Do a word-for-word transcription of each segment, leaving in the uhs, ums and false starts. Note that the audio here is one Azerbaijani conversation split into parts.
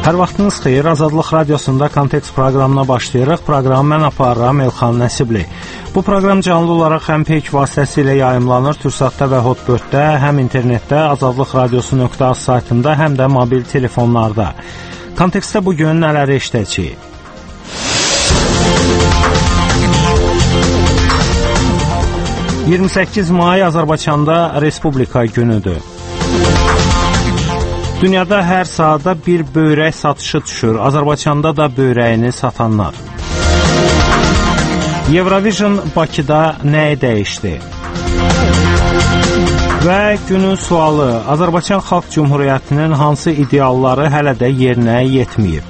Hər vaxtınız xeyir, Azadlıq Radiosunda Kontekst proqramına başlayırıq. Proqramı mən aparıram Elxan Nəsibli. Bu proqram canlı olaraq həm peyk vasitəsilə yayımlanır, Türksatda və Hotbirddə, həm internetdə, azadlıq radiosu nöqtə az saytında, həm də mobil telefonlarda. Kontekstdə bugün nələri eşidəcəyik? iyirmi səkkiz may Azərbaycanda Respublika günüdür. Dünyada hər sahada bir böyrək satışı düşür. Azərbaycanda da böyrəyini satanlar. Eurovision Bakıda nəyi dəyişdi? Və günün sualı: Azərbaycan Xalq Cümhuriyyətinin hansı idealları hələ də yerinə yetməyib?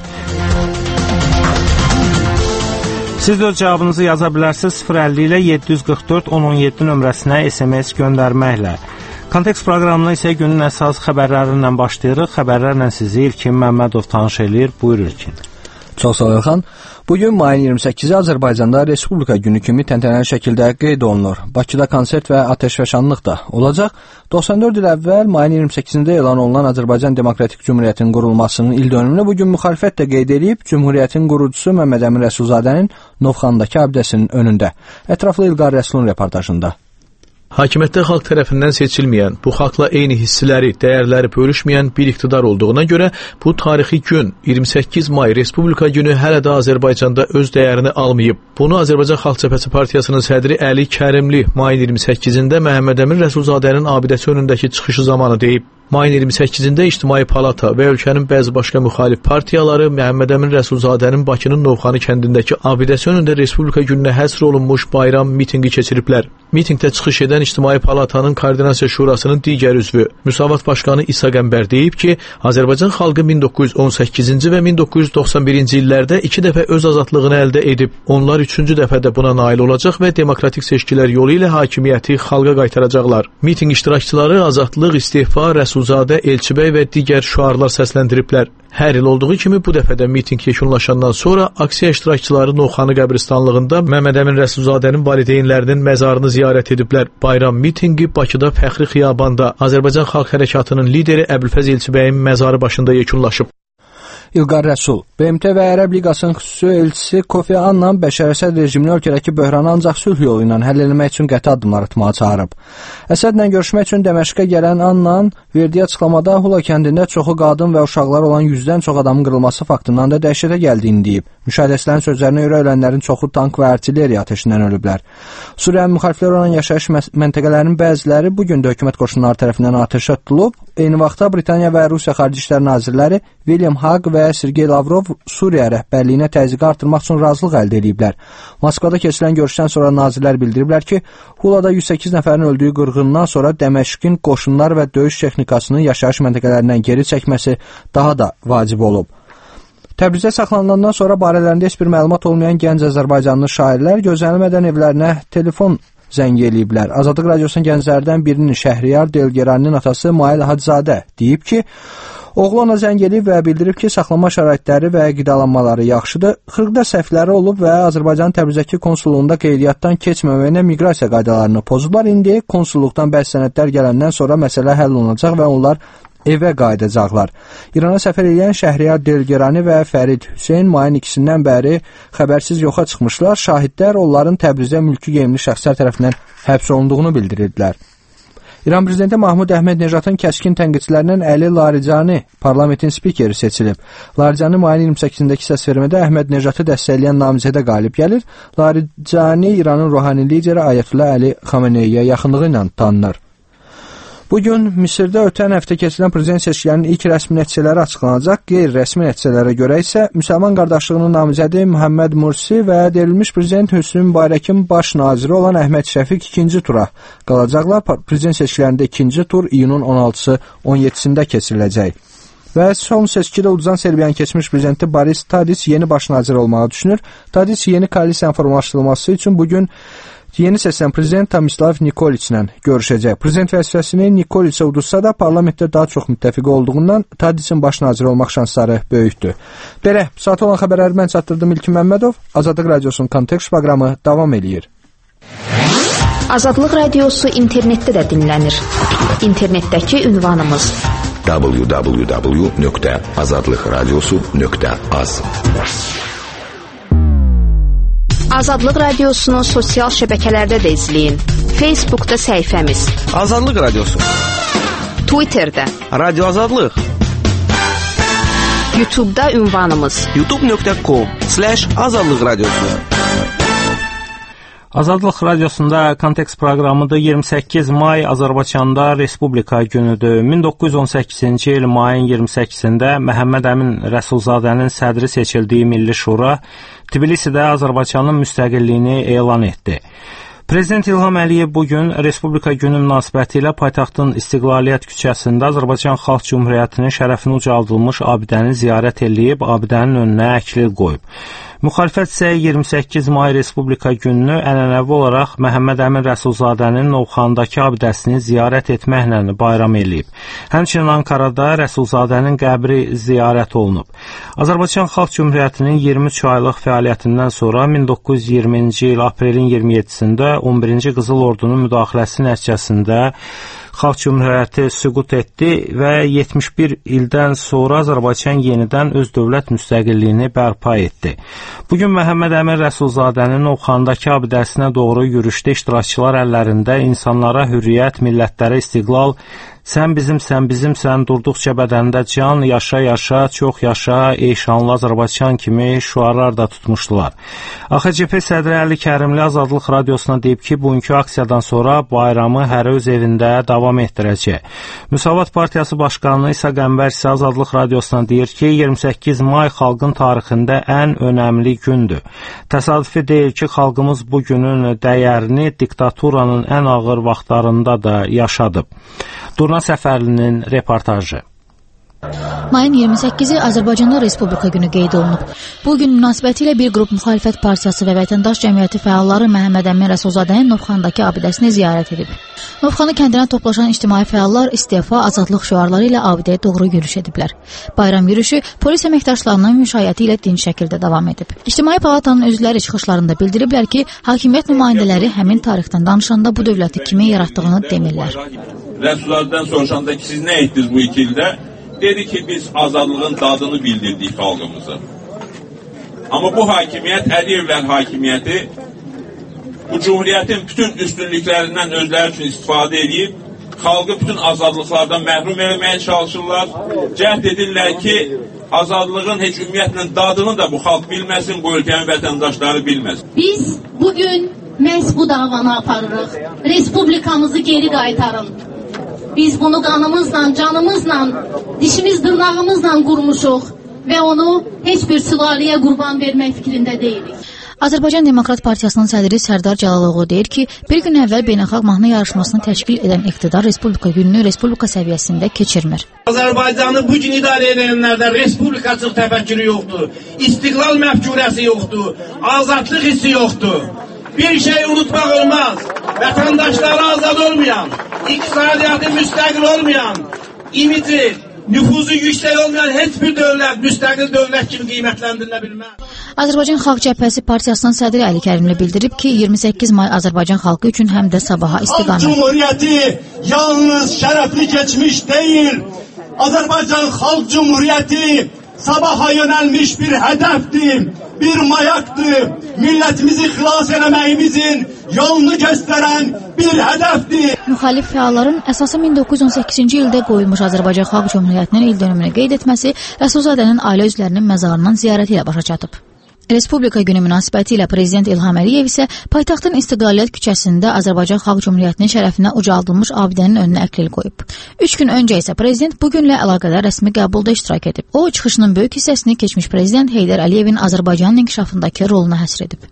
Siz də öz cavabınızı yaza bilərsiniz sıfır əlli ilə yeddi yüz qırx dörd on on yeddi nömrəsinə S M S göndərməklə. Kontekst proqramına isə günün əsas xəbərlərindən başlayırıq. Xəbərlərlə sizi İlkin Məmmədov tanış eləyir. Buyur İlkin. Çox sağ ol Elxan. Bugün mayın iyirmi səkkizi Azərbaycanda Respublika günü kimi təntənəli şəkildə qeyd olunur. Bakıda konsert və atəşfəşanlıq da olacaq. doxsan dörd il əvvəl mayın iyirmi səkkizində elan olunan Azərbaycan Demokratik Cümhuriyyətinin qurulmasının ildönümünü bugün müxalifət də qeyd edib, Cümhuriyyətin qurucusu Məmməd Əmin Rəsulzadənin Novxandakı abidəsinin önündə. Ətraflı İlqar Rəsulun reportajında. Hakimiyyətdə xalq tərəfindən seçilməyən, bu xalqla eyni hissləri, dəyərləri bölüşməyən bir iqtidar olduğuna görə bu tarixi gün iyirmi səkkiz may Respublika günü hələ də Azərbaycanda öz dəyərini almayıb. Bunu Azərbaycan Xalq Cəbhəsi Partiyasının sədri Əli Kərimli mayın iyirmi səkkizində Məhəmməd Əmin Rəsulzadənin abidəsi önündəki çıxışı zamanı deyib. Mayın iyirmi səkkizində İctimai Palata və ölkənin bəzi başqa müxalif partiyaları Məhəmməd Əmin Rəsulzadənin Bakının Novxanı kəndindəki abidəsi önündə Respublika gününə həsr olunmuş bayram mitinqi keçiriblər. Mitinqdə çıxış edən İctimai Palatanın Koordinasiya Şurasının digər üzvü, Müsavat Başqanı İsa Qəmbər deyib ki, Azərbaycan xalqı min doqquz yüz on səkkizinci və min doqquz yüz doxsan birinci illərdə iki dəfə öz azadlığını əldə edib. Onlar üçüncü dəfədə buna nail olacaq və demokratik seçkilər yolu ilə hakimiyyəti xalqa qaytaracaqlar. Mitinq iştirakçıları azadlıq, istifa, Rəsulzadə, Elçibəy və digər şüarlar səsləndiriblər. Hər il olduğu kimi bu dəfə də mitinq yekunlaşandan sonra aksiya iştirakçıları Novxanı qəbristanlığında Məmməd Əmin Rəsulzadənin valideynlərinin məzarını ziyarət ediblər. Bayram mitinqi Bakıda Fəxri Xiyabanda Azərbaycan Xalq Hərəkatının lideri Əbülfəz Elçibəyin məzarı başında yekunlaşıb. İlqar Rəsul, B M T və Ərəb Liqasının xüsusi elçisi Kofi Annan Bəşər Əsəd rejimini ölkədəki böhranı ancaq sülh yolu ilə həll etmək üçün qəti addımlar atmağa çağırıb. Əsədlə görüşmək üçün Dəməşqə gələn Annan verdiyi açıqlamada Hula kəndində çoxu qadın və uşaqlar olan yüzdən çox adamın qırılması faktından da dəhşətə gəldiyini deyib. Müşahidəçilərin sözlərinə görə ölənlərin çoxu tank və artilleriya atəşindən ölüblər. Suriyanın müxalifləri olan yaşayış məntəqələrinin bəziləri bu gün də hökumət qoşunları tərəfindən atəşə tutulub. Eyni vaxtda Britaniya və Rusiya Xarici İşlər Nazirləri William Hague və Sergey Lavrov Suriya rəhbərliyinə təzyiqi artırmaq üçün razılıq əldə ediblər. Moskvada keçirilən görüşdən sonra nazirlər bildiriblər ki, Hulada yüz səkkiz nəfərin öldüyü qırğından sonra Dəməşqin qoşunlar və döyüş texnikasının yaşayış məntəqələrindən geri çəkməsi daha da vacib olub. Təbrizdə saxlanılandan sonra barələrində heç bir məlumat olmayan gənc Azərbaycanlı şairlər gözlənilmədən evlərinə telefon zəng eləyiblər. Azadlıq Radiosunun gənclərdən birinin Şəhriyar Delgeraninin atası Mail Hacızadə deyib ki, oğlu ona zəng eləyib və bildirib ki, saxlama şəraitləri və qidalanmaları yaxşıdır. xırda səhvləri olub və Azərbaycan Təbrizdəki konsulluğunda qeydiyyatdan keçməməyinə miqrasiya qaydalarını pozublar. İndi konsulluqdan bəzi sənədlər gələndən sonra məsələ həll olunacaq və onlar evə qayıdacaqlar. İrana səfər edən Şəhriyar Delgerani və Fərid Hüseyn mayın ikisindən bəri xəbərsiz yoxa çıxmışlar. Şahidlər onların Təbrizdə mülki geyimli şəxslər tərəfindən həbs olunduğunu bildirdilər. İran prezidenti Mahmud Əhməd-Necatın kəskin tənqidçilərindən Əli Laricani parlamentin spikeri seçilib. Laricani mayın iyirmi səkkizindəki səsvermədə Əhməd-Necatı dəstəkləyən namizədə qalib gəlir. Laricani İranın ruhani lideri Ayətullah Əli Xameneiyə yaxınlığı ilə tanınır. Bugün Misirdə ötən həftə keçirilən prezident seçkilərinin ilk rəsmi nəticələri açıqlanacaq. Qeyri-rəsmi nəticələrə görə isə Müsəlman qardaşlığının namizədi Muhammed Mursi və devrilmiş prezident Hüsnü Mübarəkin baş naziri olan Əhməd Şəfiq ikinci tura qalacaqlar. Prezident seçkilərində ikinci tur iyunun on altısı on yeddisində keçiriləcək. Və son seçkidə uduzan Serbiyanın keçmiş prezidenti Boris Tadić yeni baş nazir olmağı düşünür. Tadić yeni koalisiyanın formalaşdırılması üçün bugün yeni seçilən prezident Tomislav Nikoliçlə görüşəcək. Prezident vəzifəsini Nikoliçə uduzsa da parlamentdə daha çox müttəfiqi olduğundan Tadiçin baş naziri olmaq şansları böyükdür. Belə, saat olan xəbərləri mən çatdırdım İlkin Məmmədov. Azadlıq Radiosunun Kontekst proqramı davam eləyir. Azadlıq Radiosu internetdə də dinlənir. İnternetdəki ünvanımız w w w nöqtə azadlıq radiosu nöqtə az. Azadlıq Radiosunu sosial şəbəkələrdə də izləyin. Facebookda səhifəmiz Azadlıq Radiosu, Twitterdə Radio Azadlıq, YouTube'da ünvanımız youtube nöqtə com slash azadlıq radiosu. Azadlıq Radiosunda Kontekst proqramıdır. iyirmi səkkiz may Azərbaycanda Respublika günüdür. min doqquz yüz on səkkizinci il mayın iyirmi səkkizində Məhəmməd Əmin Rəsulzadənin sədri seçildiyi Milli Şura Tbilisidə Azərbaycanın müstəqilliyini elan etdi. Prezident İlham Əliyev bugün Respublika günü münasibətilə paytaxtın İstiqlaliyyət küçəsində Azərbaycan Xalq Cümhuriyyətinin şərəfinə ucaldılmış abidəni ziyarət edib, abidənin önünə əklil qoyub. Müxalifət isə iyirmi səkkiz may Respublika gününü ənənəvi olaraq Məhəmməd Əmin Rəsulzadənin Novxandakı abidəsini ziyarət etməklə bayram eləyib. Həmçinin Ankarada Rəsulzadənin qəbri ziyarət olunub. Azərbaycan Xalq Cümhuriyyətinin iyirmi üç aylıq fəaliyyətindən sonra min doqquz yüz iyirminci il aprelin iyirmi yeddisində on birinci Qızıl Ordunun müdaxiləsi nəticəsində Xalq Cümhuriyyəti süqut etdi və yetmiş bir ildən sonra Azərbaycan yenidən öz dövlət müstəqilliyini bərpa etdi. Bugün Məhəmməd Əmin Rəsulzadənin Novxandakı abidəsinə doğru yürüşdə iştirakçılar əllərində insanlara hürriyyət, millətlərə istiqlal, sən bizim, sən bizimsən, durduqca bədəndə can, yaşa, yaşa, çox yaşa, ey şanlı Azərbaycan kimi şüarlar da tutmuşdular. A X C P sədri Əli Kərimli Azadlıq Radiosuna deyib ki, bugünkü aksiyadan sonra bayramı hər öz evində davam etdirəcək. Müsavat Partiyası Başqanı İsa Qəmbər isə Azadlıq Radiosuna deyir ki, iyirmi səkkiz may xalqın tarixində ən önəmli gündür. Təsadüfi deyil ki, xalqımız bu günün dəyərini diktaturanın ən ağır vaxtlarında da yaşadıb. Durna Səfərlinin reportajı. Mayın iyirmi səkkizi Azərbaycanda Respublika günü qeyd olunub. Bu gün münasibətilə bir qrup müxalifət partiyası və vətəndaş cəmiyyəti fəalları Məhəmməd Əmin Rəsulzadənin Novxandakı abidəsini ziyarət edib. Novxanı kəndinə toplaşan ictimai fəallar istefa, azadlıq şüarları ilə abidəyə doğru yürüş ediblər. Bayram yürüşü polis əməkdaşlarının müşayiəti ilə dinc şəkildə davam edib. İctimai palatanın üzvləri çıxışlarında bildiriblər ki, hakimiyyət nümayəndələri həmin tarixdən danışanda bu dövləti kimin yaratdığını demirlər. Rəsulzadədən soruşanda ki, siz nə etdiniz bu iki ildə? Dedi ki, biz azadlığın dadını bildirdik xalqımızı. Amma bu hakimiyyət, Əliyevlər hakimiyyəti bu cumhuriyyətin bütün üstünlüklərindən özləri üçün istifadə edib, xalqı bütün azadlıqlardan məhrum etməyə çalışırlar. Cəhd edirlər ki, azadlığın heç ümumiyyətlə dadını da bu xalq bilməsin, bu ölkənin vətəndaşları bilməsin. Biz bugün məhz bu davanı aparırıq. Respublikamızı geri qaytarın. Biz bunu qanımızla, canımızla, dişimiz dırnağımızla qurmuşuq və onu heç bir sülaləyə qurban vermək fikrində deyilik. Azərbaycan Demokrat Partiyasının sədri Sərdar Cəlaloğlu deyir ki, bir gün əvvəl beynəlxalq mahnı yarışmasını təşkil edən iqtidar Respublika gününü Respublika səviyyəsində keçirmir. Azərbaycanı bu gün idarə edənlərdə respublikaçılıq təfəkkürü yoxdur, istiqlal məfkurəsi yoxdur, azadlıq hissi yoxdur. Bir şey unutmaq olmaz, vətəndaşları azad olmayan, iqtisadiyyatı müstəqil olmayan, imici, nüfuzu yüksək olmayan heç bir dövlət müstəqil dövlət kimi qiymətləndirilə bilməz. Azərbaycan Xalq Cəbhəsi Partiyasının sədri Əli Kərimli bildirib ki, iyirmi səkkiz may Azərbaycan xalqı üçün həm də sabaha istiqamət. Xalq Cumhuriyyəti yalnız şərəfli keçmiş deyil, Azərbaycan Xalq Cumhuriyyəti sabaha yönəlmiş bir hədəfdir, bir mayaqdır, millətimizi xilas eləməyimizin yolunu göstərən bir hədəfdir. Müxalif fəalların əsası min doqquz yüz on səkkizinci ildə qoyulmuş Azərbaycan Xalq Cümhuriyyətinin il dönümünü qeyd etməsi Rəsulzadənin ailə üzvlərinin məzarının ziyarəti ilə başa çatıb. Respublika günü münasibətilə Prezident İlham Əliyev isə paytaxtın İstiqlaliyyət küçəsində Azərbaycan Xalq Cümhuriyyətinin şərəfinə ucaldılmış abidənin önünə əklil qoyub. Üç gün öncə isə Prezident bu günlə əlaqədar rəsmi qəbulda iştirak edib. O, çıxışının böyük hissəsini keçmiş Prezident Heydər Əliyevin Azərbaycanın inkişafındakı roluna həsr edib.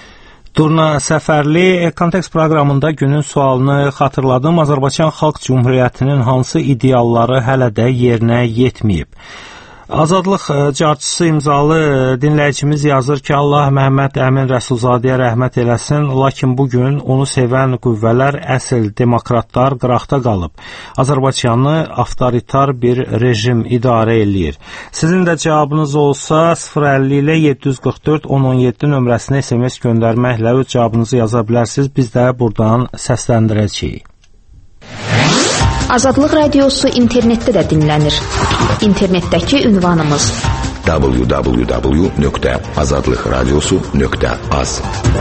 Durna Səfərli Kontekst proqramında günün sualını xatırladım. Azərbaycan Xalq Cümhuriyyətinin hansı idealları hələ də yerinə yetməyib? Azadlıq carçısı imzalı dinləyicimiz yazır ki, Allah Məhəmməd Əmin Rəsulzadəyə rəhmət eləsin, lakin bugün onu sevən qüvvələr əsl demokratlar qıraqda qalıb. Azərbaycanı avtoritar bir rejim idarə eləyir. Sizin də cavabınız olsa sıfır əlli ilə yeddi yüz qırx dörd on on yeddi nömrəsinə S M S göndərməklə öz cavabınızı yaza bilərsiniz. Biz də buradan səsləndirəcəyik. Azadlıq Radiosu internetdə də dinlənir. İnternetdəki ünvanımız w w w nöqtə azadlıq radiosu nöqtə az.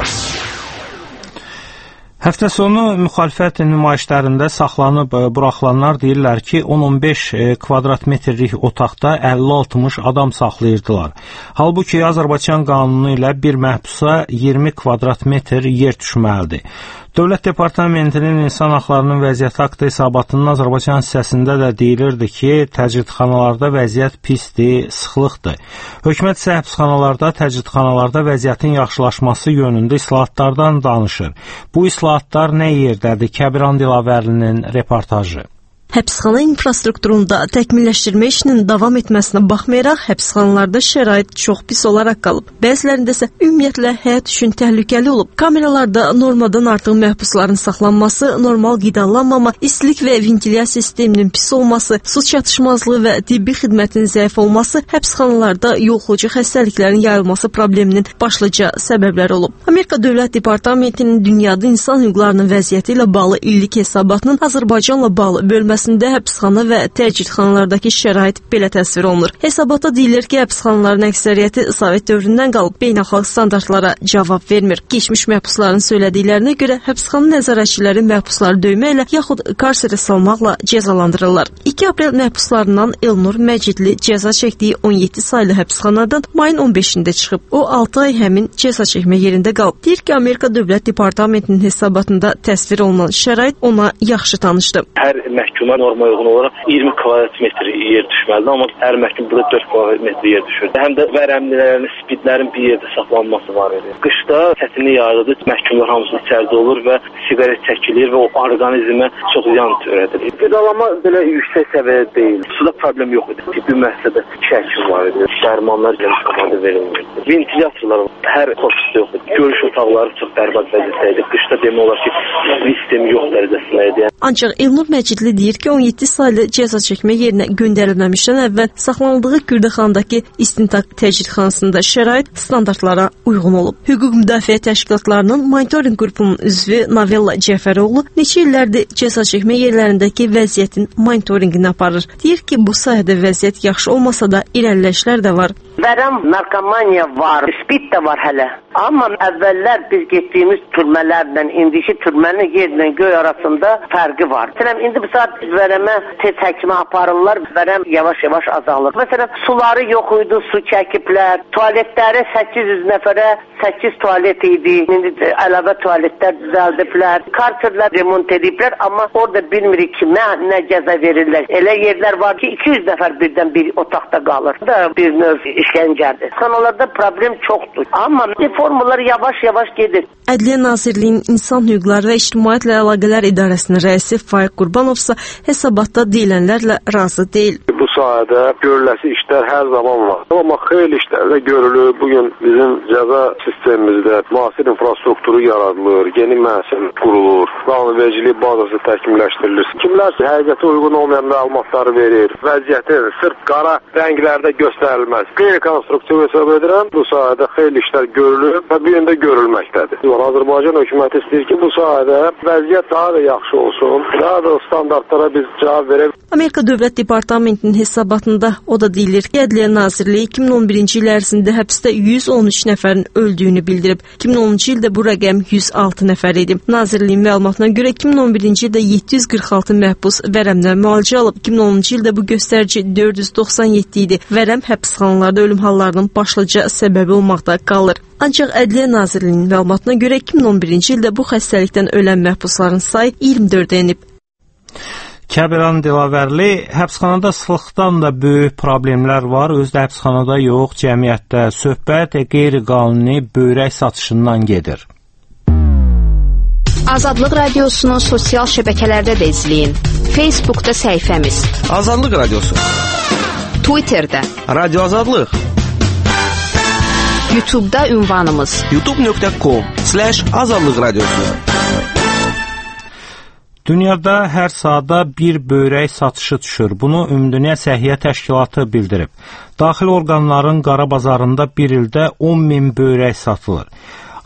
Həftə sonu müxalifət nümayişlərində saxlanıb buraxılanlar deyirlər ki, on on beş kvadrat metrlik otaqda əlli altmış adam saxlayırdılar. Halbuki Azərbaycan qanunu ilə bir məhbusa iyirmi kvadrat metr yer düşməlidir. Dövlət Departamentinin İnsan Haqlarının Vəziyyəti Aktı hesabatının Azərbaycan hissəsində də deyilirdi ki, təcridxanalarda vəziyyət pisdir, sıxlıqdır. Hökumət isə həbsxanalarda, təcridxanalarda vəziyyətin yaxşılaşması yönündə islahatlardan danışır. Bu islahatlar nə yerdədir? Kəbiran Dilavərlinin reportajı. Həbsxana infrastrukturunda təkmilləşdirmə işinin davam etməsinə baxmayaraq, həbsxanalarda şərait çox pis olaraq qalıb. Bəzilərində isə ümumiyyətlə həyat üçün təhlükəli olub. Kameralarda normadan artıq məhbusların saxlanması, normal qidalanmama, istilik və ventilyasiya sisteminin pis olması, su çatışmazlığı və tibbi xidmətin zəif olması həbsxanalarda yoluxucu xəstəliklərin yayılması probleminin başlıca səbəbləri olub. Amerika Dövlət Departamentinin dünyada insan hüquqlarının vəziyyəti ilə bağlı illik hesabatının Azərbaycanla bağlı bölməsi həbsxana və təcridxanalardakı şərait belə təsvir olunur. Hesabata deyilir ki, həbsxanaların əksəriyyəti Sovet dövründən qalıb beynəlxalq standartlara cavab vermir. Keçmiş məhbusların söylədiklərinə görə həbsxana nəzarətçiləri məhbusları döymə ilə yaxud karserə salmaqla cəzalandırırlar. iki aprel məhbuslarından Elnur Məcidli cəza çəkdiyi on yeddi saylı həbsxanadan mayın on beşində çıxıb. O altı ay həmin cəza çəkmə yerində qalıb. Deyir ki, Amerika Dövlət Departamentinin hesabatında təsvir olunan şərait ona yaxşı tanışdı. Hər məhkum norma uyğun olaraq iyirmi kvadrat metr yer düşməlidir, amma hər məhkum burada dörd kvadrat metr yer düşür. Həm də vərəmlilərin, spidlərin bir yerdə saxlanması var idi. Qışda çətinlik yaradır, məhkumlar hamısı içəridə olur və siqaret çəkilir və o orqanizmə çox ziyan törədir. Qidalama belə yüksək səviyyədə deyil. Suda problem yox idi. Tibbi müəssisədə şəkil var idi. Dərmanlar gəlişmədə verilmirdi. Ventilyatorlar hər korpusda yox idi. Görüş otaqları çox bərbad vəziyyətdə idi. Qışda demək olar ki, sistemi yox dərəcəsində idi. Ancaq Elnur Məcidli deyir ki, on yeddi saylı cəza çəkmə yerinə göndərilməmişdən əvvəl saxlanıldığı Gürdəxandakı İstintaq təcridxanasında şərait standartlara uyğun olub. Hüquq müdafiə təşkilatlarının monitorinq qrupunun üzvü Novella Cəfəroğlu neçə illərdir cəza çəkmə yerlərindəki vəziyyətin monitorinqini aparır. Deyir ki, bu sayədə vəziyyət yaxşı olmasa da irəliləyişlər də var. Vərəm, narkomaniya var, spid də var hələ. Amma əvvəllər biz getdiyimiz türmələrlə indiki türmənin yerlə göy arasında fərqi var. Məsələn, indi bu saat vərəmə tez həkimə aparırlar, vərəm yavaş-yavaş azalır. Məsələn, suları yox idi, su çəkiblər, tualetləri səkkiz yüz nəfərə səkkiz tualet idi, indi əlavə tualetlər düzəldiblər, karterlər remont ediblər, amma orada bilmirik kimə nə cəza verirlər. Elə yerlər var ki, iki yüz nəfər birdən bir otaqda qalır. Bu da bir növ işgəncədir. Xanalarda problem çoxdur, amma reformalar yavaş-yavaş gedir. Ədliyyə Nazirliyinin İnsan Hüquqları və İctimaiyyətlə Əlaqələr İdarəsinin rəisi Faiq Qurbanov isə hesabatda deyilənlərlə razı deyil. Bu sahədə görüləsi işlər hər zaman var. Amma xeyli işlərdə görülür. Bugün bizim cəza sistemimizdə müasir infrastrukturu yaradılır, yeni məhsul qurulur, qanunvericilik bazası təkmilləşdirilir. Kimlər həqiqətə uyğun olmayan məlumatları verir, vəziyyəti sırf qara rənglərdə göstərilməz. Qeyri-konstruktiv hesab edirəm, bu sahədə xeyli işlər görülür və bir yöndə görülməkdədir. Azərbaycan hökuməti istəyir ki, bu sahədə vəziyyət daha da yaxşı olsun, daha da standartlara biz cavab verək. Amerika Dövlət Departamentinin hesabatında o da deyilir ki, Ədliyyə Nazirliyi iki min on birinci il ərzində həbsdə yüz on üç nəfərin öldüyünü bildirib. iki min onuncu ildə bu rəqəm yüz altı nəfər idi. Nazirliyin məlumatına görə iki min on birinci ildə yeddi yüz qırx altı məhbus vərəmdən müalicə alıb. iki min onuncu ildə bu göstərici dörd yüz doxsan yeddi idi. Vərəm həbsxanalarda ölüm hallarının başlıca səbəbi olmaqda qalır. Ancaq Ədliyyə Nazirliyinin məlumatına görə iki min on birinci ildə bu xəstəlikdən ölən məhbusların sayı iyirmi dördə enib. Kəbiran Dilavərli, həbsxanada sıxlıqdan da böyük problemlər var. Özdə həbsxanada yox, cəmiyyətdə söhbət qeyri-qanuni böyrək satışından gedir. Azadlıq Radiosunu sosial şəbəkələrdə də izləyin. Facebookda səhifəmiz Azadlıq Radiosu, Twitterdə Radio Azadlıq, YouTube'da ünvanımız youtube nöqtə com slash azadlıq radiosu. Dünyada hər saata bir böyrək satışı düşür. Bunu Ümumdünya Səhiyyə Təşkilatı bildirib. Daxili orqanların qara bazarında bir ildə on min böyrək satılır.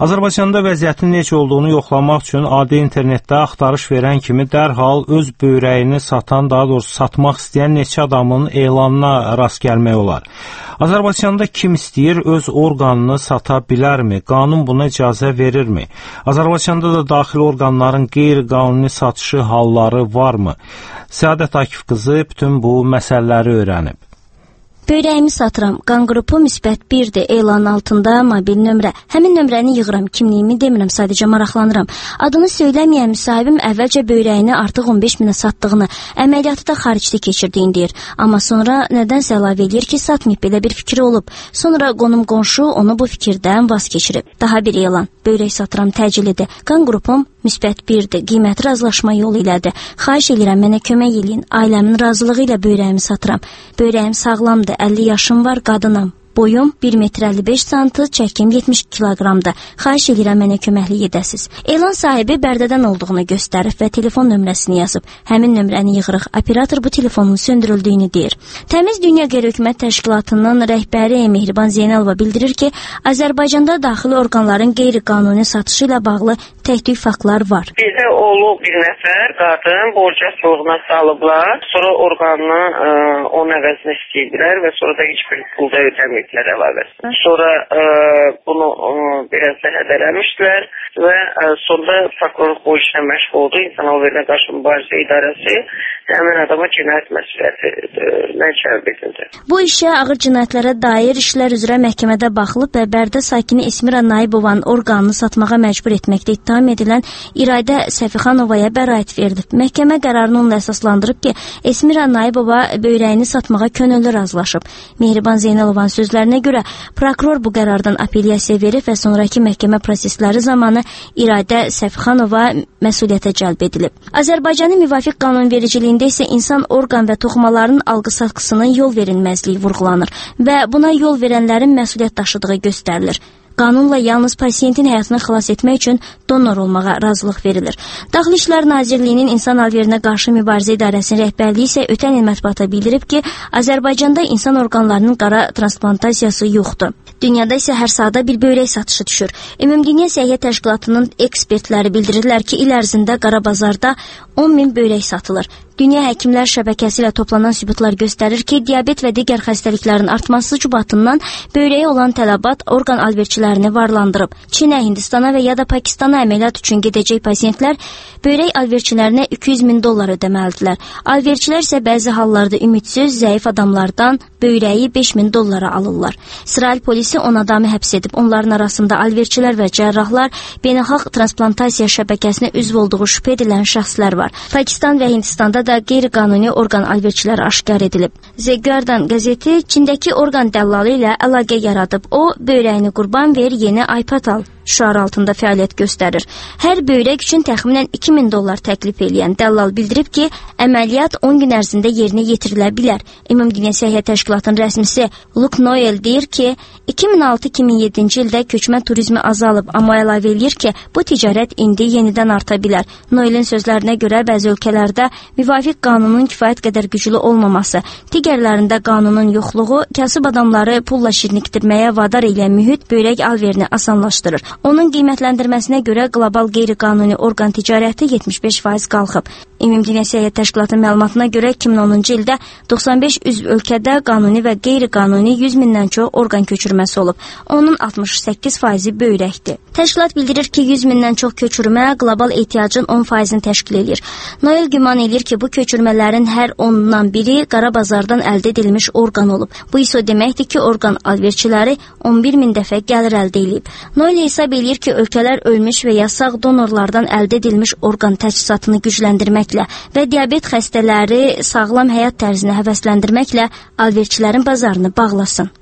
Azərbaycanda vəziyyətin necə olduğunu yoxlamaq üçün adi internetdə axtarış verən kimi dərhal öz böyrəyini satan, daha doğrusu satmaq istəyən neçə adamın elanına rast gəlmək olar. Azərbaycanda kim istəyir öz orqanını sata bilərmi? Qanun buna icazə verirmi? Azərbaycanda da daxili orqanların qeyri-qanuni satışı halları varmı? Səadət Akif qızı bütün bu məsələləri öyrənib. Böyrəyimi satıram, qan qrupu müsbət birdir, elanın altında mobil nömrə. Həmin nömrəni yığıram, kimliyimi demirəm, sadəcə maraqlanıram. Adını söyləməyən müsahibim əvvəlcə böyrəyini artıq on beş minə satdığını, əməliyyatı da xaricdə keçirdiyini deyir. Amma sonra nədənsə əlavə edir ki, satmayıb, belə bir fikri olub. Sonra qonum qonşu onu bu fikirdən vaz keçirib. Daha bir elan, böyrək satıram təcilidir, qan qrupum müsbət birdir, qiyməti razılaşma yolu ilədir. Xahiş edirəm, mənə kömək eləyin, ailəmin razılığı ilə böyrəyimi satıram. Böyrəyim sağlamdır, əlli yaşım var, qadınam. Boyum bir metr əlli beş santı, çəkim yetmiş kiloqramda. Xahiş edirəm, mənə köməklik edəsiz. Elan sahibi Bərdədən olduğunu göstərib və telefon nömrəsini yazıb. Həmin nömrəni yığırıq. Operator bu telefonun söndürüldüyünü deyir. Təmiz Dünya Qeyri-Hökumət Təşkilatının rəhbəri Mehriban Zeynalova bildirir ki, Azərbaycanda daxili orqanların qeyri-qanuni satışı ilə bağlı təhdid faktlar var. Bizə olub bir nəfər qadın borca sorğuna salıblar. Sonra orqanını ə, onun əvəzinə istəyirlər və sonra da heç bir pulda ödəmir. Əlavəsi. Sonra ə, bunu ə, biraz da hədələmişdilər və ə, sonra prokuror bu işlə məşğul oldu. İnsanoğluna qarşı mübarizə idarəsi həmin adama cinayət məsuliyyətinə cəlb edildi. Bu işə ağır cinayətlərə dair işlər üzrə məhkəmədə baxılıb və Bərdə sakini Esmira Naibovanın orqanını satmağa məcbur etməkdə ittiham edilən İradə Səfixanovaya bəraət verilib. Məhkəmə qərarını onunla əsaslandırıb ki, Esmira Naibova böyrəyini satmağa könüllü razılaşıb. Mehriban Zeynalovanın sözlərinə görə prokuror bu qərardan apellyasiya verib və sonraki məhkəmə prosesləri zamanı İradə Səfixanova məsuliyyətə cəlb edilib. Azərbaycanın müvafiq qanunvericiliyində isə insan orqan və toxumaların alqı-satqısının yol verilməzliyi vurğulanır və buna yol verənlərin məsuliyyət daşıdığı göstərilir. Qanunla yalnız pasiyentin həyatını xilas etmək üçün donor olmağa razılıq verilir. Daxili İşlər Nazirliyinin İnsan Alverinə qarşı mübarizə idarəsinin rəhbərliyi isə ötən il mətbuata bildirib ki, Azərbaycanda insan orqanlarının qara transplantasiyası yoxdur. Dünyada isə hər sahada bir böyrək satışı düşür. Ümumdünya Səhiyyə Təşkilatının ekspertləri bildirirlər ki, il ərzində qara bazarda on min böyrək satılır. Dünya Həkimlər Şəbəkəsi ilə toplanan sübutlar göstərir ki, diabet və digər xəstəliklərin artması cübatından böyrəyə olan tələbat orqan alverçilərini varlandırıb. Çinə, Hindistana və ya da Pakistana əməliyyat üçün gedəcək pasiyentlər böyrək alverçilərinə iki yüz min dollar ödəməlidirlər. Alverçilər isə bəzi hallarda ümidsiz, zəif adamlardan böyrəyi beş min dollara alırlar. İsrail polisi on adamı həbs edib. Onların arasında alverçilər və cərrahlar, beynəlxalq transplantasiya şəbəkəsinə üzv olduğu şübhə edilən şəxslər var. Pakistan və Hindistanda da qeyri-qanuni orqan alverçiləri aşkar edilib. The Guardian qəzeti Çindəki orqan dəllalı ilə əlaqə yaradıb. O, böyrəyini qurban ver, yeni iPad al şüar altında fəaliyyət göstərir. Hər böyrək üçün təxminən iki min dollar təklif eləyən dəllal bildirib ki, əməliyyat on gün ərzində yerinə yetirilə bilər. Ümumdünya Səhiyyə Təşkilatının rəsmisi Luke Noel deyir ki, iki min altı iki min yeddinci ildə köçmə turizmi azalıb, amma əlavə eləyir ki, bu ticarət indi yenidən arta bilər. Noelin sözlərinə görə bəzi ölkələrdə müvafiq qanunun kifayət qədər güclü olmaması, digərlərində qanunun yoxluğu kasıb adamları pulla şirnikdirməyə vadar eləyən mühit böyrək alverini asanlaşdırır. Onun qiymətləndirməsinə görə qlobal qeyri-qanuni orqan ticarəti yetmiş beş faiz qalxıb. Ümumdünya Səhiyyə Təşkilatının məlumatına görə iki min onuncu ildə doxsan beş üzv ölkədə qanuni və qeyri-qanuni yüz mindən çox orqan köçürməsi olub. Onun altmış səkkiz faizi böyrəkdir. Təşkilat bildirir ki, yüz mindən çox köçürmə qlobal ehtiyacın on faizini təşkil edir. Noel güman edir ki, bu köçürmələrin hər ondan biri qara bazardan əldə edilmiş orqan olub. Bu isə deməkdir ki, orqan alverçiləri on bir min dəfə gəlir əldə edib. Noel hesab edir ki, ölkələr ölmüş və ya sağ donorlardan əldə edilmiş orqan təchizatını gücləndirməklə və diabet xəstələri sağlam həyat tərzinə həvəsləndirməklə alverçilərin bazarını bağlasın.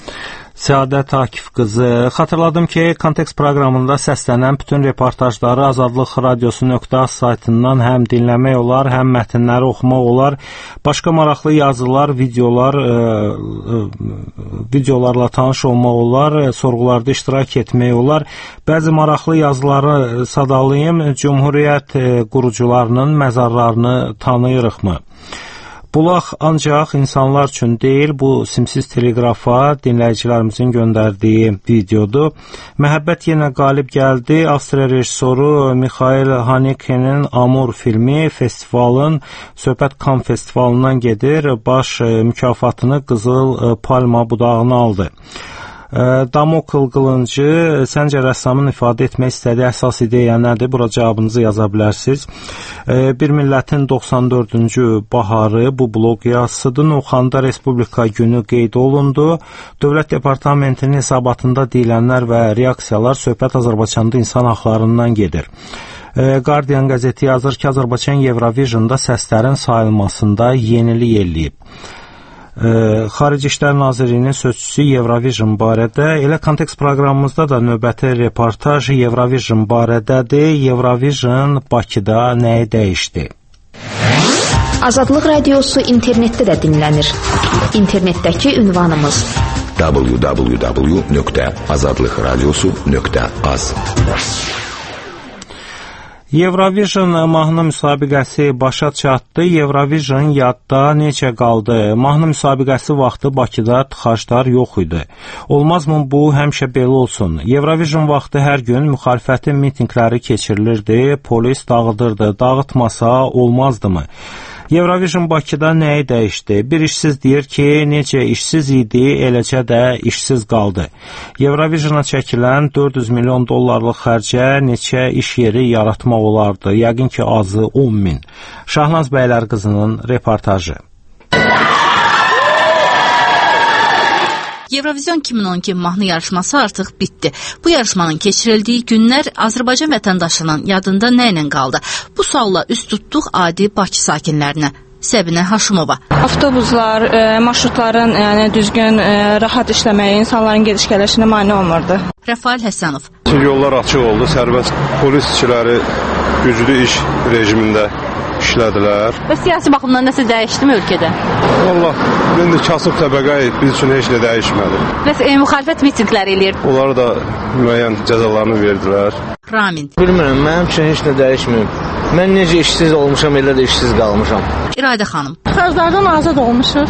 Səadət Akif qızı, xatırladım ki, Kontekst proqramında səslənən bütün reportajları azadlıq radiosu nöqtə az saytından həm dinləmək olar, həm mətnləri oxumaq olar. Başqa maraqlı yazılar, videolar, e, e, videolarla tanış olmaq olar, e, sorğularda iştirak etmək olar. Bəzi maraqlı yazıları sadalayım. Cümhuriyyət e, qurucularının məzarlarını tanıyırıqmı? Bulaq ancaq insanlar üçün deyil, bu simsiz teleqrafa dinləyicilərimizin göndərdiyi videodur. Məhəbbət yenə qalib gəldi. Avstriya rejissoru Mikhail Haneke'nin Amur filmi festivalın Söhbət Kan festivalından gedir. Baş mükafatını Qızıl Palma budağına aldı. Damokl qılıncı, səncə rəssamın ifadə etmək istədiyi əsas ideya nədir? Bura cavabınızı yaza bilərsiniz. Bir millətin doxsan dördüncü baharı bu blog yazısıdır. Novxanada Respublika günü qeyd olundu. Dövlət Departamentinin hesabatında deyilənlər və reaksiyalar söhbət Azərbaycanda insan haqlarından gedir. Guardian qəzeti yazır ki, Azərbaycan Eurovisionda səslərin sayılmasında yenilik eləyib. Xarici İşlər Nazirliyinin sözçüsü Eurovision barədə, elə kontekst proqramımızda da növbəti reportaj Eurovision barədədir. Eurovision Bakıda nəyi dəyişdi? Azadlıq radiosu internetdə də dinlənir. İnternetdəki ünvanımız w w w nöqtə azadlıq radiosu nöqtə az. Eurovision mahnı müsabiqəsi başa çatdı. Eurovision yadda necə qaldı? Mahnı müsabiqəsi vaxtı Bakıda tıxaclar yox idi. Olmazmı bu həmişə belə olsun? Eurovision vaxtı hər gün müxalifətin mitinqləri keçirilirdi, polis dağıdırdı. Dağıtmasa olmazdımı? Eurovision Bakıda nəyi dəyişdi? Bir işsiz deyir ki, necə işsiz idi, eləcə də işsiz qaldı. Eurovisiona çəkilən dörd yüz milyon dollarlıq xərcə neçə iş yeri yaratmaq olardı? Yəqin ki, azı on min. Şahnaz Bəylər qızının reportajı. Eurovision iki min on iki mahnı yarışması artıq bitdi. Bu yarışmanın keçirildiyi günlər Azərbaycan vətəndaşının yadında nə ilə qaldı? Bu sualla üst tutduq adi Bakı sakinlərinə. Səbinə Haşimova. Avtobuslar, e, marşrutların yəni düzgün, e, rahat işləməyi insanların gediş-gəlişinə mane olmurdu. Rəfail Həsənov. Yollar açıq oldu, sərbəst polis işçiləri güclü iş rejimində işlədilər. Və siyasi baxımdan nəsə dəyişdimi ölkədə? Vallahi, indi kasıb təbəqə biz üçün heç nə dəyişmədi. Və e, müxalifət mitinqləri eləyir. Onları da müəyyən cəzalarını verdilər. Ramin. Bilmirəm, mənim üçün heç nə dəyişməyib. Mən necə işsiz olmuşam, elə də işsiz qalmışam. İradə xanım. Xərclərdən azad olmuşuq.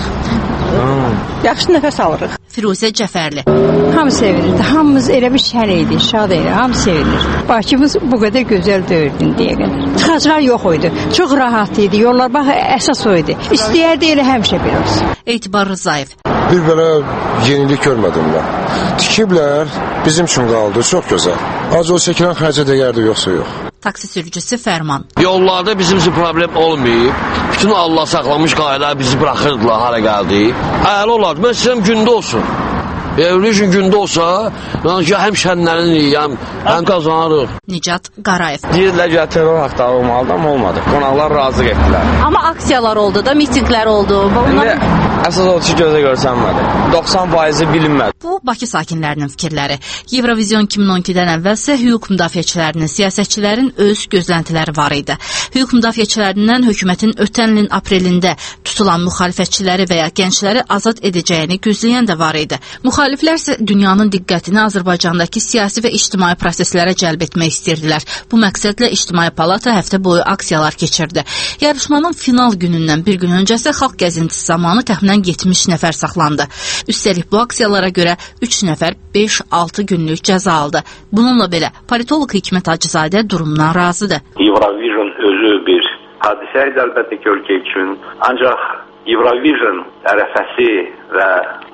Yaxşı nəfəs alırıq. Firuzə Cəfərli. Hamı sevinirdi. Hamımız elə bir şən idi, şad idi. Hamı sevinir. Bakımız bu qədər gözəl döyürdü deyə qədər. Tıxaclar yox idi. Çox rahat idi. Yollar bax əsas o idi. İstəyərdi elə həmişə belə olsun. Etibar Rızayev. Bir belə yenilik görmədim mən. Tikiblər, bizim üçün qaldı. Çox gözəl. Az o çəkilən xərcə dəyərdi, yoxsa yox. Taksi sürücüsü Fərman. Yollarda bizim üçün problem olmayıb. Bütün Allah saxlamış qaydalar bizi buraxırdılar hara gəldik. Əla olar, mən istəyirəm gündə olsun. Eurovision gündə olsa, yəni ki, həm şənlərin yiyəm, həm qazanırıq. Nicat Qarayev. Deyirlər ki, terror haqları olmalıdır, amma olmadı. Qonaqlar razı etdilər. Amma aksiyalar oldu da, mitinglər oldu. Bunlar... İndi əsas o ki, gözə görsənmədi. doxsan faizi bilinmədi. Bu, Bakı sakinlərinin fikirləri. Eurovision iki min on ikidən əvvəlsə hüquq müdafiəçilərinin, siyasətçilərin öz gözləntiləri var idi. Hüquq müdafiəçilərindən hökumətin ötən ilin aprelində tutulan müxalifətçiləri və ya gəncləri azad edəcəyini gözləyən də var idi. Müxaliflər isə dünyanın diqqətini Azərbaycandakı siyasi və ictimai proseslərə cəlb etmək istəyirdilər. Bu məqsədlə İctimai Palata həftə boyu aksiyalar keçirdi. Yarışmanın final günündən bir gün öncəsi xalq gəzintisi zamanı təxminən yetmiş nəfər saxlandı. Üstəlik bu aksiyalara görə üç nəfər beş altı günlük cəza aldı. Bununla belə politoloq Hikmət Hacızadə durumdan razıdır. Eurovision özü bir hadisə idi əlbəttə ki, ölkə üçün. Ancaq Eurovision ərəfəsi və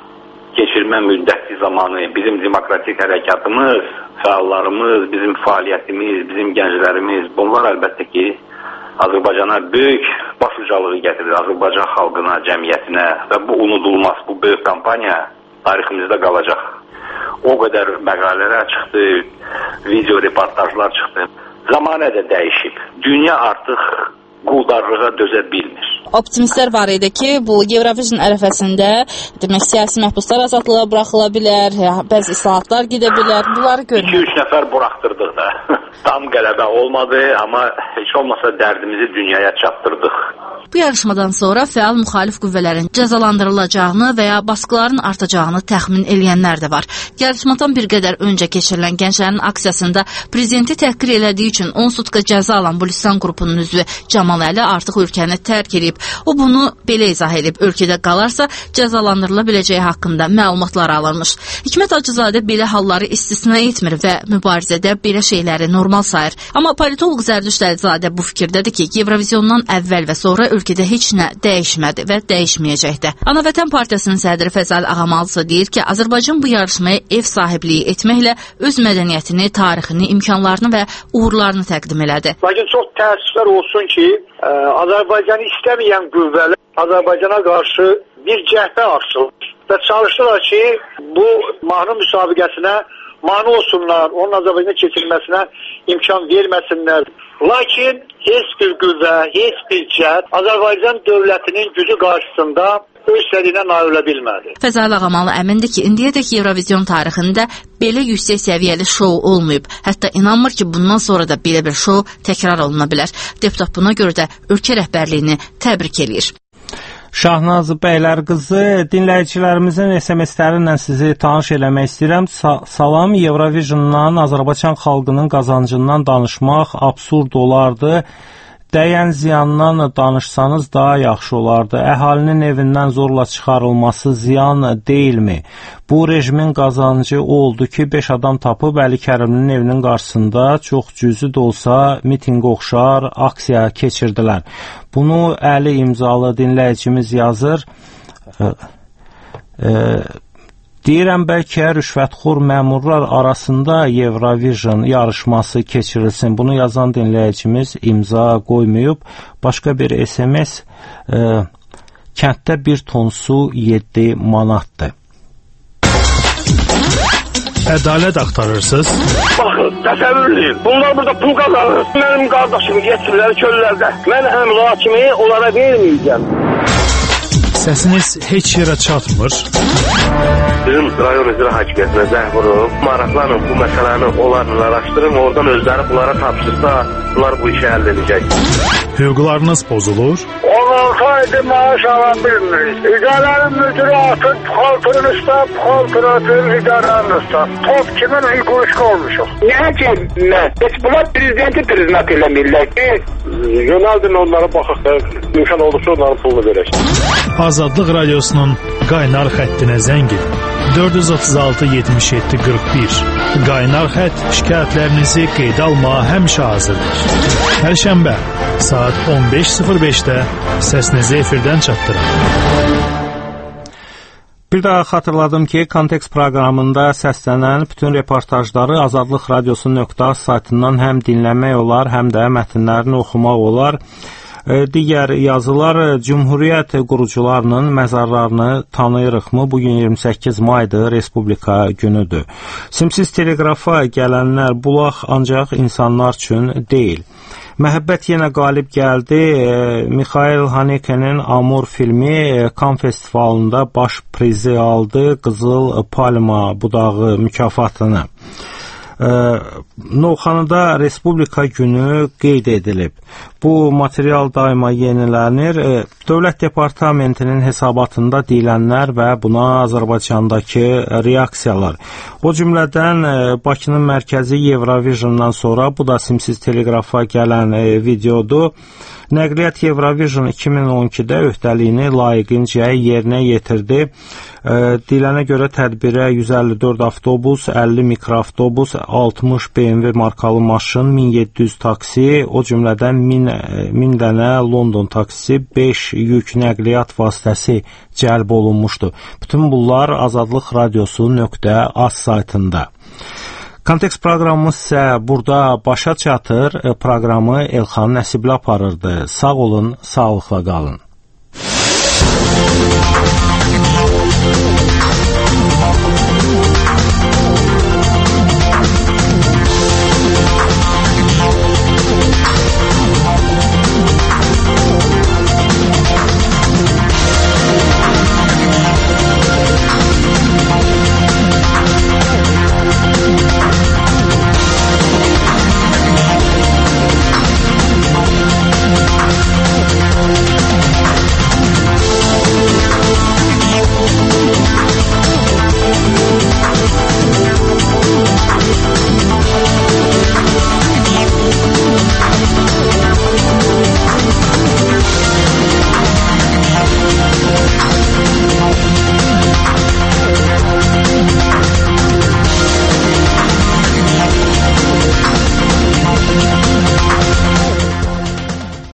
keçirmə müddəti zamanı bizim demokratik hərəkatımız, fəallarımız, bizim fəaliyyətimiz, bizim gənclərimiz, bunlar əlbəttə ki, Azərbaycana böyük başucalığı gətirir, Azərbaycan xalqına, cəmiyyətinə və bu unudulmaz, bu böyük kampaniya tariximizdə qalacaq. O qədər məqalələr çıxdı, video reportajlar çıxdı. Zamanə də dəyişib. Dünya artıq quldarlığa dözə bilmir. Optimistlər var idi ki, bu Eurovision ərəfəsində demək siyasi məhbuslar azadlığa buraxıla bilər, bəzi islahatlar gedə bilər. Bunları görmək. iki üç nəfər buraxdırdıq da. Tam qələbə olmadı, amma heç olmasa dərdimizi dünyaya çatdırdıq. Bu yarışmadan sonra fəal müxalif qüvvələrin cəzalandırılacağını və ya baskıların artacağını təxmin eləyənlər də var. Yarışmadan bir qədər öncə keçirilən gənclərin aksiyasında prezidenti təhqir elədiyi üçün on sutka cəza alan Bulistan qrupunun üzvü Camal Əli artıq ölkəni tərk edib. O bunu belə izah edib, ölkədə qalarsa cəzalandırıla biləcəyi haqqında məlumatlar alınmış. Hikmət Hacızadə belə halları istisna etmir və mübarizədə belə şeyləri normal sayır. Amma politoloq Zərdüşt Əlizadə bu fikirdədir ki, Yevrovizyondan əvvəl və sonra ölkədə heç nə dəyişmədi və dəyişməyəcəkdir. Ana Vətən Partiyasının sədri Fəzal Ağamalısı deyir ki, Azərbaycan bu yarışmaya ev sahibliyi etməklə öz mədəniyyətini, tarixini, imkanlarını və uğurlarını təqdim elədi. Lakin çox təəssüflər olsun ki, ə, Azərbaycanı istəməyən qüvvələr Azərbaycana qarşı bir cəhbə açılır və çalışırlar ki, bu mahnı müsabiqəsinə mane olsunlar, onun Azərbaycana keçirilməsinə imkan verməsinlər. Lakin heç bir qüvvə, heç bir cəhət Azərbaycan dövlətinin gücü qarşısında öz istədiyinə nail ola bilmədi. Fəzal Ağamalı əmindir ki, indiyədək Yevrovizyon tarixində belə yüksək səviyyəli şou olmayıb. Hətta inanmır ki, bundan sonra da belə bir şou təkrar oluna bilər. Deputat buna görə də ölkə rəhbərliyini təbrik eləyir. Şahnaz Bəylərqızı, dinləyicilərimizin S M S-ləri ilə sizi tanış eləmək istəyirəm. Sa- salam, Yevrovisiondan Azərbaycan xalqının qazancından danışmaq absurd olardı. Dəyən ziyandan danışsanız daha yaxşı olardı. Əhalinin evindən zorla çıxarılması ziyan deyilmi? Bu rejimin qazancı oldu ki, beş adam tapıb Əli Kərimlinin evinin qarşısında çox cüzi də olsa mitinq oxşar aksiya keçirdilər. Bunu Əli imzalı dinləyicimiz yazır. E, e, Deyirəm, bəlkə rüşvətxor məmurlar arasında Yevrovision yarışması keçirilsin. Bunu yazan dinləyicimiz imza qoymayıb. Başqa bir S M S, e, kənddə bir ton su yeddi manatdır. Ədalət axtarırsınız? Baxın, təsəvvürləyin. Bunlar burada pul qazanır. Mənim qardaşımı yetirlər çöllərdə. Mən əmla kimi onlara verməyəcəm. Səsiniz heç yerə çatmır. Bizim rayon icra hakimiyyətinə zəng vurub, maraqlanın bu məsələni onlarla araşdırın, oradan özləri bunlara tapşırsa, bunlar bu işi həll edəcək. Hüquqlarınız pozulur? on altı aydır maaş ala bilmirik. İdarənin müdürü atır, xalqının üstə, xalqın atır, idarənin üstə. Top kimin hüququşqa olmuşuq. Niyə ki, mən? Heç bunlar prezidenti priznat eləmirlər ki, yönəldin onlara baxaq da, imkan olursa onların pulunu verək. Azadlıq Radiosunun qaynar xəttinə zəng edin. dörd yüz otuz altı yetmiş yeddi qırx bir. Qaynar xətt şikayətlərinizi qeydə almağa həmişə hazırdır. Hər şənbə saat on beş sıfır beşdə səsinizi efirdən çatdırın. Bir daha xatırladım ki, Kontekst proqramında səslənən bütün reportajları azadlıq radiosu nöqtə az saytından həm dinləmək olar, həm də mətnlərini oxumaq olar. Digər yazılar Cümhuriyyət qurucularının məzarlarını tanıyırıqmı? Bugün iyirmi səkkiz maydır, Respublika günüdür. Simsiz teleqrafa gələnlər bulaq ancaq insanlar üçün deyil. Məhəbbət yenə qalib gəldi. Mikhail Haneke'nin Amur filmi Cannes festivalında baş prizi aldı, Qızıl Palma budağı mükafatını. Novxanıda Respublika günü qeyd edilib. Bu material daima yenilənir. Dövlət Departamentinin hesabatında deyilənlər və buna Azərbaycandakı reaksiyalar. O cümlədən Bakının mərkəzi Yevrovisiondan sonra, bu da simsiz teleqrafa gələn videodur. Nəqliyyat Yevrovision iki min on ikidə öhdəliyini layiqincə yerinə yetirdi. Deyilənə görə tədbirə yüz əlli dörd avtobus, əlli mikroavtobus, altmış B M W markalı maşın, min yeddi yüz taksi, o cümlədən min dənə London taksisi, beş yük nəqliyyat vasitəsi cəlb olunmuşdu. Bütün bunlar Azadlıq Radiosu nöqtə az saytında. Kontekst proqramımız isə burada başa çatır. Proqramı Elxan Nəsibli aparırdı. Sağ olun, sağlıqla qalın.